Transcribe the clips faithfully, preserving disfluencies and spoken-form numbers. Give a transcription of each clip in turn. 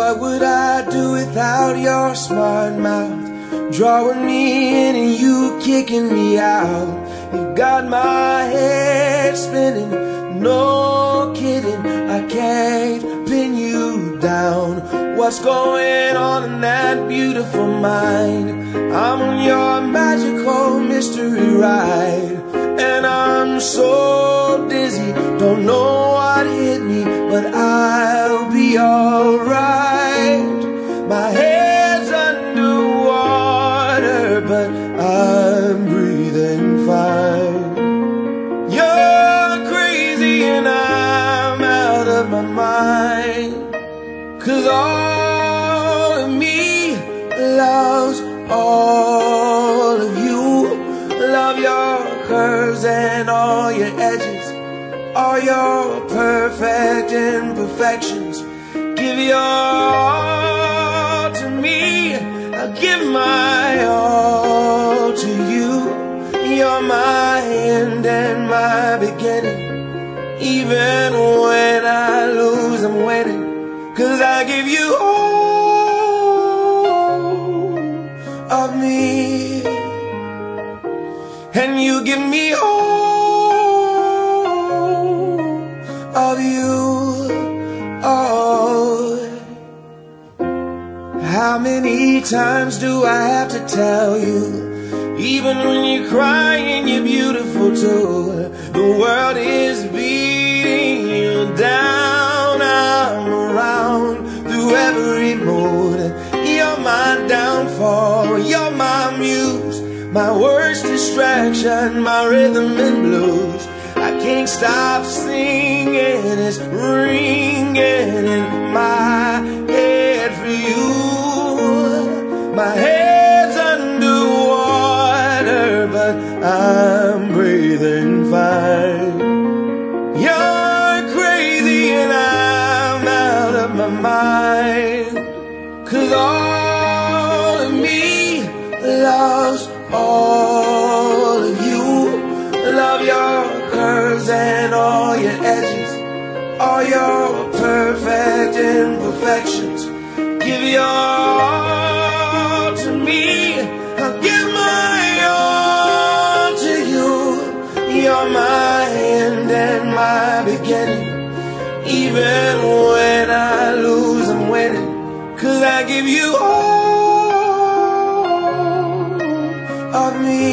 What would I do without your smart mouth? Drawing me in and you kicking me out. You got my head spinning, no kidding, I can't pin you down. What's going on in that beautiful mind? I'm on your magical mystery ride, and I'm so dizzy, don't know what hit me, but I'll be alright. My head's underwater, but I'm breathing fine. You're crazy and I'm out of my mind, 'cause all of me loves all of you. Love your curves and all your edges, all your perfect imperfections. Give your all to me, I'll give my all to you. You're my end and my beginning. Even when I lose, I'm winning, 'cause I give you all of me, and you give me all of you. Oh, how many times do I have to tell you? Even when you're crying, you're beautiful too. The world is beating you down. I'm around through every mood. You're my downfall, you're my muse, my worst distraction, my rhythm and blues. I can't stop singing, it's ringing in my head for you. My head's underwater, but I'm breathing fine. You're crazy and I'm out of my mind, 'cause all of me loves all of you. Love your curves and all your edges, all your perfect imperfections. Give your all to me, I'll give my all to you. You're my end and my beginning. Even when I lose, I'm winning, 'cause I give you all of me,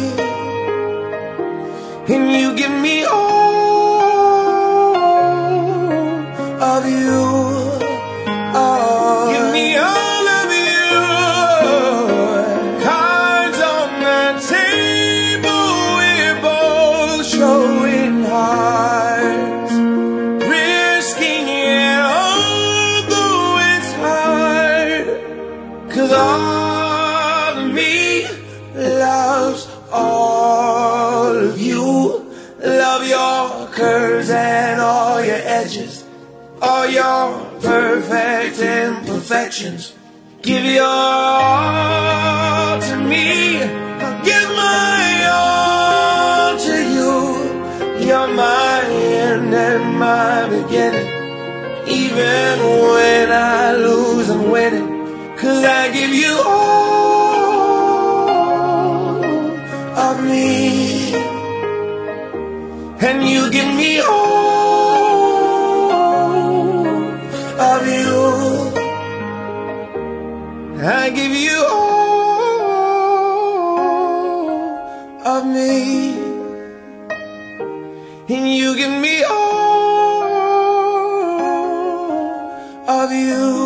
and you give me all of you. Oh, give me all of you. Cards on the table, we're both showing hearts, risking it although it's hard, 'cause all of me loves all of you. Love your curves and all your edges, all your perfect imperfections. Give your all to me, I'll give my all to you. You're my end and my beginning. Even when I lose, I'm winning, 'cause I give you all of me, and you give me all of you. I give you all of me, and you give me all of you.